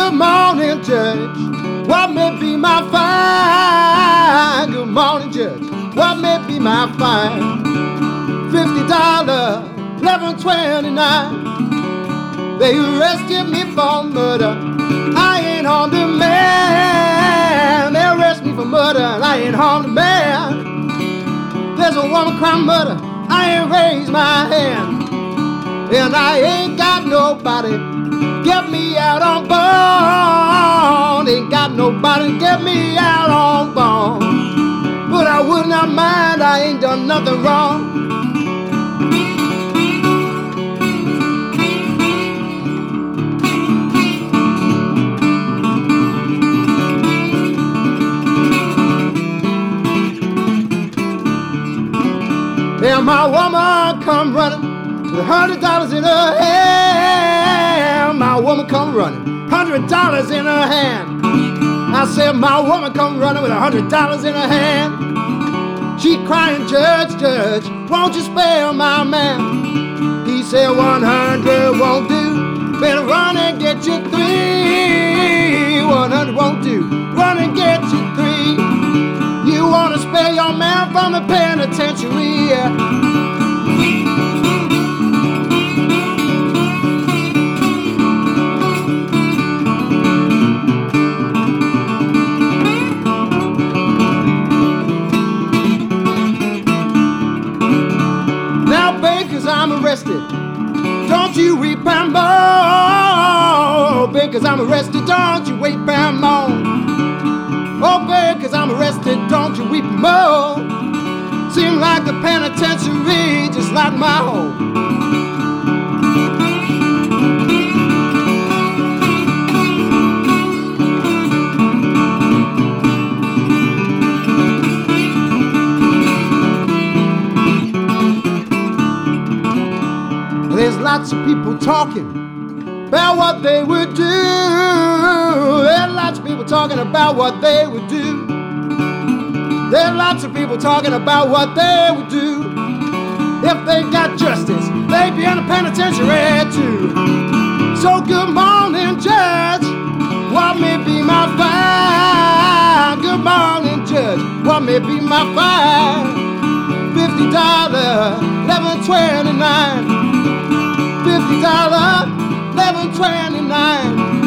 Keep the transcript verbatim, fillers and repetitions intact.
good morning, Judge. What may be my fine? Good morning, Judge. What may be my fine? Fifty dollars, eleven twenty-nine. They arrested me for murder. I ain't harmed a man. They arrest me for murder, and I ain't harmed a man. There's a woman crying murder. I ain't raised my hand, and I ain't got nobody get me out on bond. Ain't got nobody get me out on bond. But I would not mind. I ain't done nothing wrong. And my woman come running with a hundred dollars in her hand. My woman come running, hundred dollars in her hand. I said, my woman come running with a hundred dollars in her hand. She crying, Judge, Judge, won't you spare my man? He said, one hundred won't do. Better run and get you three. One hundred won't do. Run and get you three. You want to spare your man from the penitentiary, yeah. Now, babe, 'cause I'm arrested, don't you weep and moan. Babe, 'cause I'm arrested, don't you weep and moan. Oh, babe, 'cause I'm arrested, don't you weep and moan. Seem like the penitentiary, just like my home. There's lots of people talking about what they would do. There's lots of people talking about what they would do. There's lots of people talking about what they would do. If they got justice, they'd be in the penitentiary too. So good morning, Judge. What may be my fine? Good morning, Judge. What may be my fine? Fifty dollars, eleven twenty-nine. Fifty dollars, eleven twenty-nine.